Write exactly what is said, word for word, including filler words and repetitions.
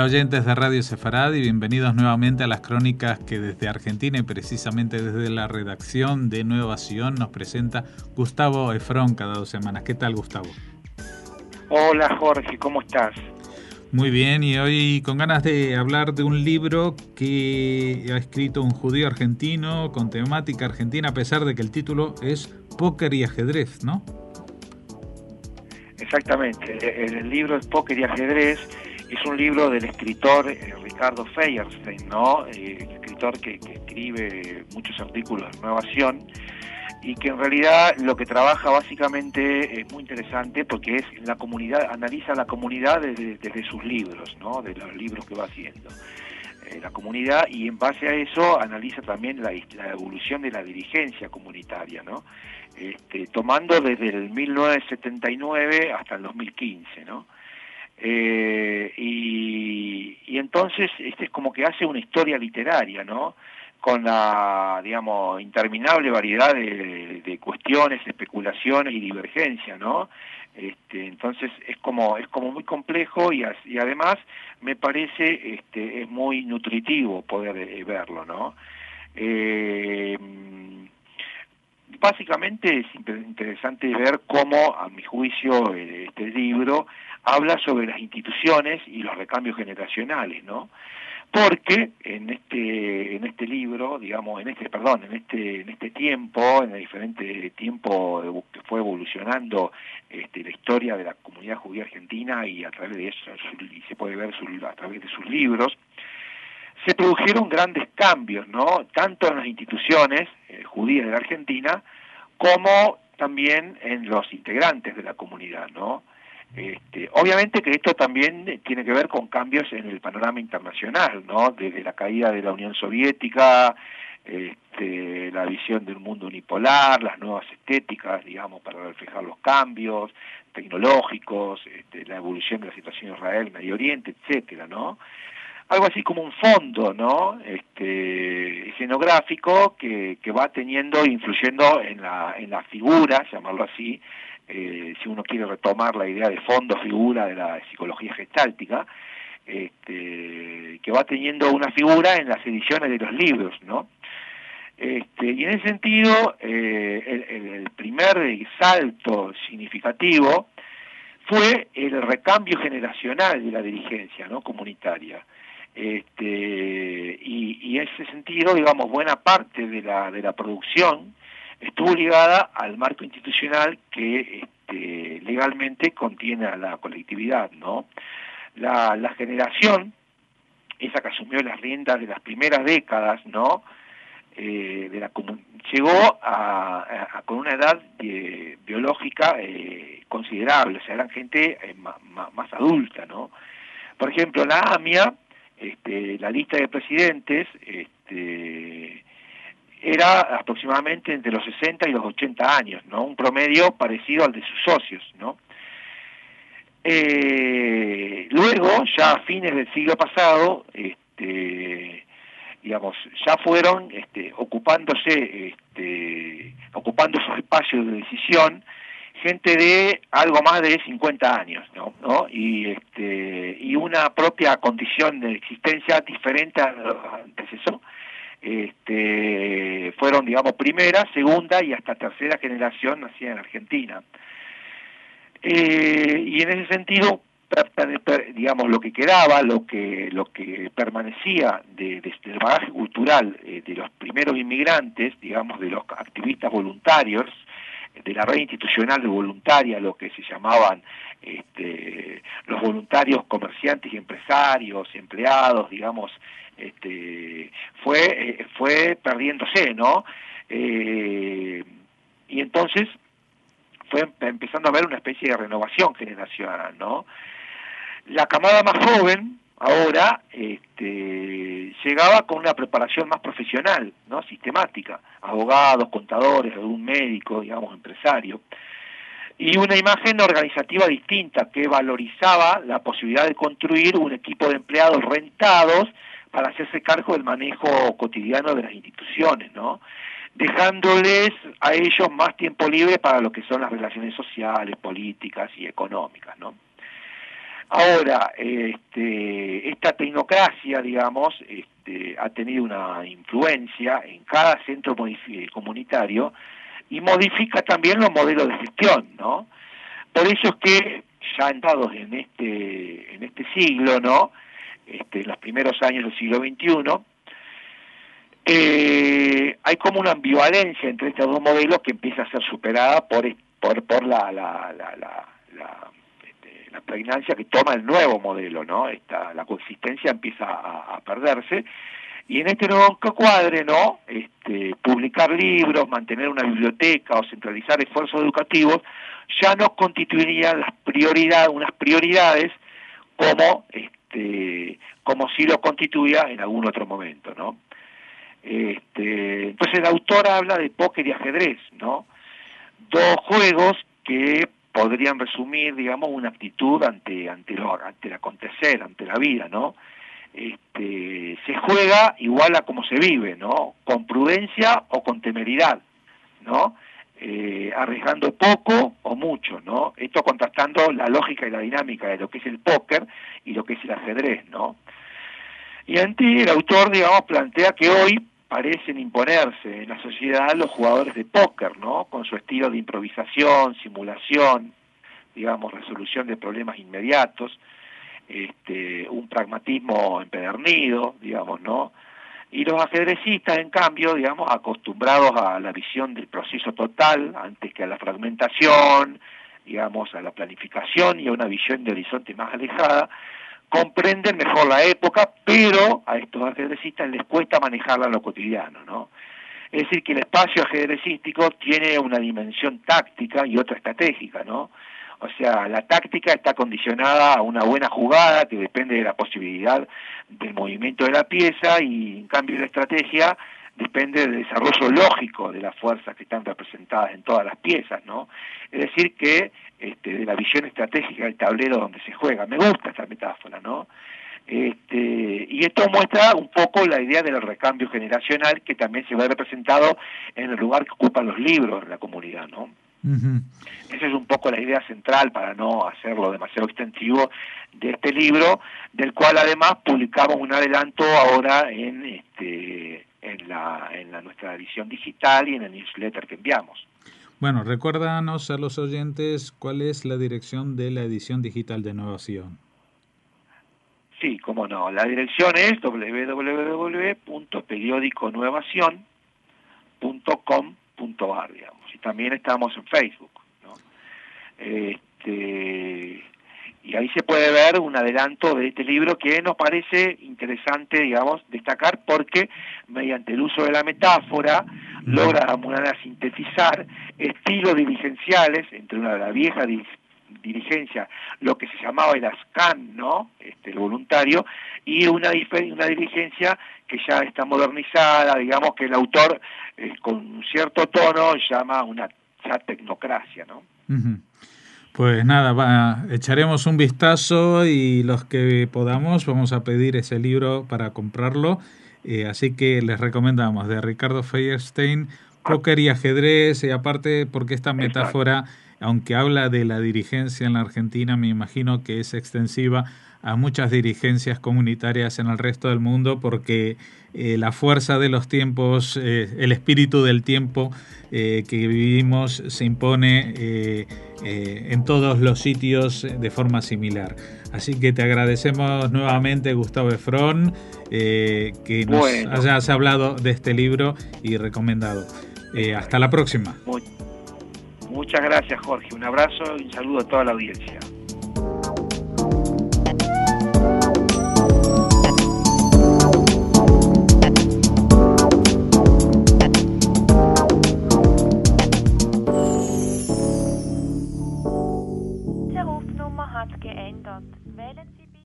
Hola oyentes de Radio Sefarad y bienvenidos nuevamente a las crónicas que desde Argentina y precisamente desde la redacción de Nueva Sion nos presenta Gustavo Efrón cada dos semanas. ¿Qué tal, Gustavo? Hola Jorge, ¿cómo estás? Muy bien, y hoy con ganas de hablar de un libro que ha escrito un judío argentino con temática argentina, a pesar de que el título es Póker y ajedrez, ¿no? Exactamente, el, el libro es Póker y ajedrez, es un libro del escritor eh, Ricardo Feyerstein, ¿no? Eh, escritor que, que escribe muchos artículos de Nueva Sion y que en realidad lo que trabaja básicamente es muy interesante porque es la comunidad, analiza la comunidad desde, desde sus libros, ¿no? De los libros que va haciendo. Eh, la comunidad, y en base a eso analiza también la, la evolución de la dirigencia comunitaria, ¿no? Este, tomando desde el mil novecientos setenta y nueve hasta el dos mil quince, ¿no? Eh, y, y entonces este es como que hace una historia literaria, ¿no? Con la, digamos, interminable variedad de, de cuestiones, especulaciones y divergencias, ¿no? Este, entonces es como es como muy complejo y, as, y además me parece este, es muy nutritivo poder eh, verlo, ¿no? Eh, básicamente es interesante ver cómo, a mi juicio, este libro habla sobre las instituciones y los recambios generacionales, ¿no? Porque en este en este libro, digamos, en este perdón, en este en este tiempo, en el diferente tiempo que fue evolucionando este, la historia de la comunidad judía argentina y a través de eso y se puede ver su, a través de sus libros, se produjeron grandes cambios, ¿no? Tanto en las instituciones eh, judías de la Argentina como también en los integrantes de la comunidad, ¿no? Este, obviamente que esto también tiene que ver con cambios en el panorama internacional, ¿no? Desde la caída de la Unión Soviética, este, la visión del mundo unipolar, las nuevas estéticas, digamos, para reflejar los cambios tecnológicos, este, la evolución de la situación en Israel, Medio Oriente, etcétera, ¿no? Algo así como un fondo, ¿no? Este, escenográfico que, que va teniendo, influyendo en la, en la figura, llamarlo así, eh, si uno quiere retomar la idea de fondo-figura de la psicología gestáltica, este, que va teniendo una figura en las ediciones de los libros, ¿no? Este, y en ese sentido, eh, el, el primer salto significativo fue el recambio generacional de la dirigencia, ¿no? Comunitaria. Este, y, y en ese sentido, digamos, buena parte de la, de la producción estuvo ligada al marco institucional que este, legalmente contiene a la colectividad, ¿no? La, la generación, esa que asumió las riendas de las primeras décadas, ¿no? Eh, de la llegó a, a, a con una edad de, biológica eh, considerable, o sea, eran gente eh, ma, ma, más adulta, ¿no? Por ejemplo, la AMIA, este, la lista de presidentes, este, era aproximadamente entre los sesenta y los ochenta años, ¿no? Un promedio parecido al de sus socios, ¿no? Eh, luego, ya a fines del siglo pasado, este, digamos, ya fueron este, ocupándose, este, ocupando sus espacios de decisión, gente de algo más de cincuenta años, ¿no? ¿no? Y, este, y una propia condición de existencia diferente a los antecesores. Este, fueron, digamos, primera, segunda y hasta tercera generación nacida en Argentina. Eh, y en ese sentido, digamos, lo que quedaba, lo que lo que permanecía de, de, del bagaje cultural eh, de los primeros inmigrantes, digamos, de los activistas voluntarios, de la red institucional de voluntaria, lo que se llamaban este, los voluntarios comerciantes y empresarios, empleados, digamos, este, fue eh, fue perdiéndose, ¿no? Eh, y entonces fue empezando a haber una especie de renovación generacional, ¿no? La camada más joven, ahora, este, llegaba con una preparación más profesional, ¿no? Sistemática, abogados, contadores, algún médico, digamos, empresario, y una imagen organizativa distinta que valorizaba la posibilidad de construir un equipo de empleados rentados para hacerse cargo del manejo cotidiano de las instituciones, ¿no? Dejándoles a ellos más tiempo libre para lo que son las relaciones sociales, políticas y económicas, ¿no? Ahora, este, esta tecnocracia, digamos, este, ha tenido una influencia en cada centro comunitario y modifica también los modelos de gestión, ¿no? Por eso es que ya entrados en este, en este siglo, ¿no? Este, en los primeros años del siglo veintiuno, eh, hay como una ambivalencia entre estos dos modelos que empieza a ser superada por, por, por la, la, la, la, la la pregnancia que toma el nuevo modelo, ¿no? Esta, la coexistencia empieza a, a perderse, y en este nuevo cuadre, ¿no? Este, publicar libros, mantener una biblioteca o centralizar esfuerzos educativos ya no constituirían las prioridades, unas prioridades como, este, como si lo constituía en algún otro momento, ¿no? Este, entonces el autor habla de póker y ajedrez, ¿no? Dos juegos que podrían resumir, digamos, una actitud ante ante lo, ante el acontecer, ante la vida, ¿no? Este, se juega igual a como se vive, ¿no? Con prudencia o con temeridad, ¿no? Eh, arriesgando poco o mucho, ¿no? Esto contrastando la lógica y la dinámica de lo que es el póker y lo que es el ajedrez, ¿no? Y ante el autor, digamos, plantea que hoy parecen imponerse en la sociedad los jugadores de póker, ¿no? Con su estilo de improvisación, simulación, digamos, resolución de problemas inmediatos, este, un pragmatismo empedernido, digamos, ¿no? Y los ajedrecistas, en cambio, digamos, acostumbrados a la visión del proceso total antes que a la fragmentación, digamos, a la planificación y a una visión de horizonte más alejada, comprenden mejor la época, pero a estos ajedrecistas les cuesta manejarla en lo cotidiano, ¿no? Es decir, que el espacio ajedrecístico tiene una dimensión táctica y otra estratégica, ¿no? O sea, la táctica está condicionada a una buena jugada que depende de la posibilidad del movimiento de la pieza, y en cambio la estrategia depende del desarrollo lógico de las fuerzas que están representadas en todas las piezas, ¿no? Es decir, que este, de la visión estratégica del tablero donde se juega. Me gusta esta metáfora, ¿no? Este, y esto muestra un poco la idea del recambio generacional que también se ve representado en el lugar que ocupan los libros en la comunidad, ¿no? Uh-huh. Esa es un poco la idea central, para no hacerlo demasiado extensivo, de este libro, del cual además publicamos un adelanto ahora en este en la en la nuestra edición digital y en el newsletter que enviamos. Bueno, recuérdanos a los oyentes cuál es la dirección de la edición digital de Novación. Sí, cómo no. La dirección es doble u doble u doble u punto periódico nuevación punto com punto a r, digamos. Y también estamos en Facebook, ¿no? Este, y ahí se puede ver un adelanto de este libro que nos parece interesante, digamos, destacar, porque mediante el uso de la metáfora logra de alguna manera sintetizar estilos dirigenciales entre una de la vieja di- dirigencia, lo que se llamaba el ASCAN, ¿no? Este, el voluntario, y una, dif- una dirigencia que ya está modernizada, digamos, que el autor eh, con un cierto tono llama una ya tecnocracia, ¿no? Uh-huh. Pues nada, va, echaremos un vistazo, y los que podamos vamos a pedir ese libro para comprarlo, eh, así que les recomendamos, de Ricardo Feuerstein, Póker y ajedrez, y aparte porque esta metáfora, exacto, aunque habla de la dirigencia en la Argentina, me imagino que es extensiva a muchas dirigencias comunitarias en el resto del mundo, porque eh, la fuerza de los tiempos, eh, el espíritu del tiempo eh, que vivimos se impone eh, eh, en todos los sitios de forma similar. Así que te agradecemos nuevamente, Gustavo Efrón, eh, que nos bueno. hayas hablado de este libro y recomendado. Eh, hasta la próxima. Muchas gracias, Jorge. Un abrazo y un saludo a toda la audiencia.